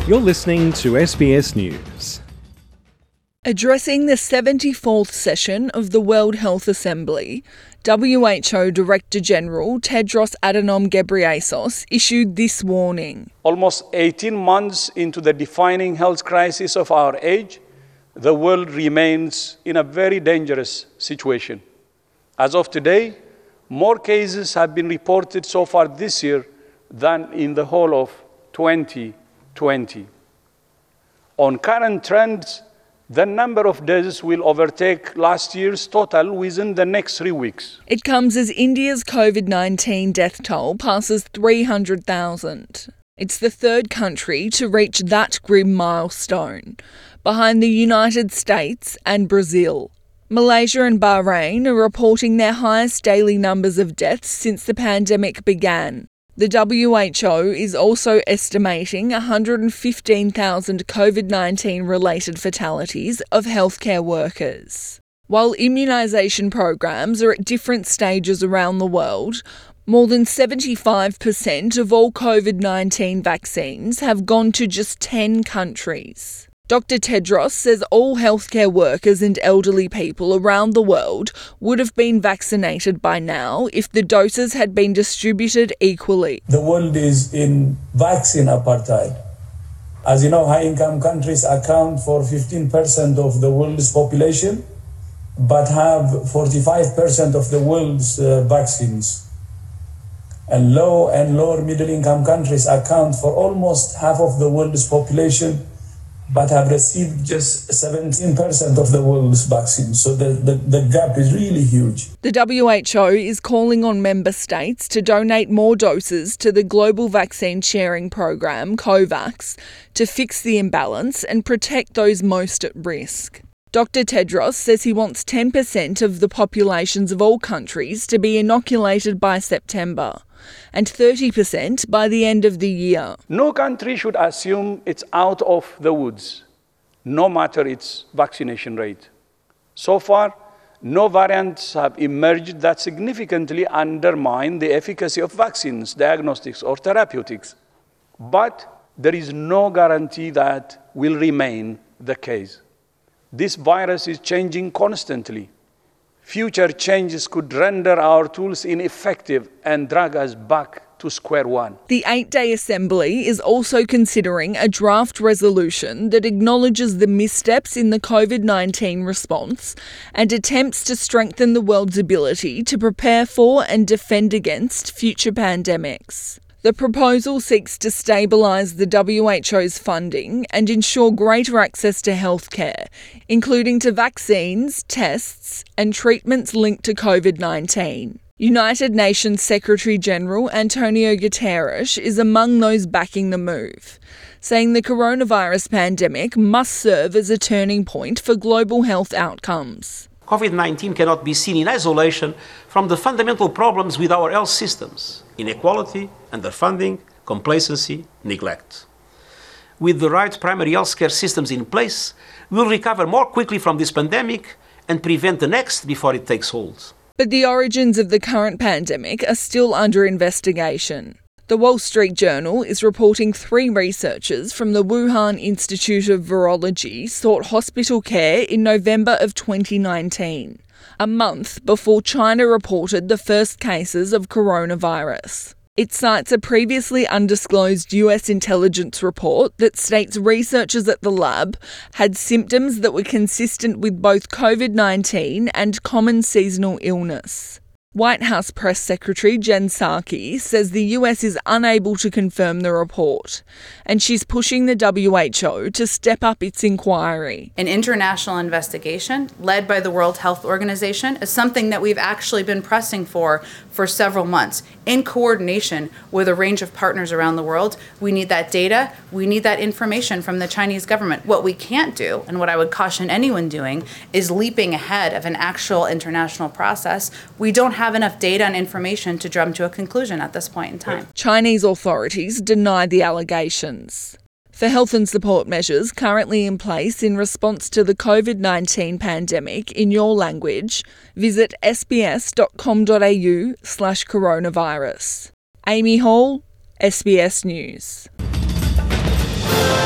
You're listening to SBS News. Addressing the 74th session of the World Health Assembly, WHO Director-General Tedros Adhanom Ghebreyesus issued this warning. Almost 18 months into the defining health crisis of our age, the world remains in a very dangerous situation. As of today, more cases have been reported so far this year than in the whole of 2020. On current trends, the number of deaths will overtake last year's total within the next 3 weeks. It comes as India's COVID-19 death toll passes 300,000. It's the third country to reach that grim milestone, behind the United States and Brazil. Malaysia and Bahrain are reporting their highest daily numbers of deaths since the pandemic began. The WHO is also estimating 115,000 COVID-19 related fatalities of healthcare workers. While immunisation programs are at different stages around the world, more than 75% of all COVID-19 vaccines have gone to just 10 countries. Dr. Tedros says all healthcare workers and elderly people around the world would have been vaccinated by now if the doses had been distributed equally. The world is in vaccine apartheid. As you know, high-income countries account for 15% of the world's population, but have 45% of the world's vaccines. And low and lower middle-income countries account for almost half of the world's population, but have received just 17% of the world's vaccines. So the gap is really huge. The WHO is calling on member states to donate more doses to the Global Vaccine Sharing Program, COVAX, to fix the imbalance and protect those most at risk. Dr. Tedros says he wants 10% of the populations of all countries to be inoculated by September and 30% by the end of the year. No country should assume it's out of the woods, no matter its vaccination rate. So far, no variants have emerged that significantly undermine the efficacy of vaccines, diagnostics, or therapeutics. But there is no guarantee that will remain the case. This virus is changing constantly. Future changes could render our tools ineffective and drag us back to square one. The 8-day assembly is also considering a draft resolution that acknowledges the missteps in the COVID-19 response and attempts to strengthen the world's ability to prepare for and defend against future pandemics. The proposal seeks to stabilise the WHO's funding and ensure greater access to healthcare, including to vaccines, tests and treatments linked to COVID-19. United Nations Secretary-General Antonio Guterres is among those backing the move, saying the coronavirus pandemic must serve as a turning point for global health outcomes. COVID-19 cannot be seen in isolation from the fundamental problems with our health systems: inequality, underfunding, complacency, neglect. With the right primary healthcare systems in place, we will recover more quickly from this pandemic and prevent the next before it takes hold. But the origins of the current pandemic are still under investigation. The Wall Street Journal is reporting 3 researchers from the Wuhan Institute of Virology sought hospital care in November of 2019, a month before China reported the first cases of coronavirus. It cites a previously undisclosed US intelligence report that states researchers at the lab had symptoms that were consistent with both COVID-19 and common seasonal illness. White House Press Secretary Jen Psaki says the US is unable to confirm the report, and she's pushing the WHO to step up its inquiry. An international investigation led by the World Health Organization is something that we've actually been pressing for several months, in coordination with a range of partners around the world. We need that data, we need that information from the Chinese government. What we can't do, and what I would caution anyone doing, is leaping ahead of an actual international process. We don't have enough data and information to drum to a conclusion at this point in time. Chinese authorities denied the allegations. For health and support measures currently in place in response to the COVID-19 pandemic in your language, visit sbs.com.au/coronavirus. Amy Hall, SBS News.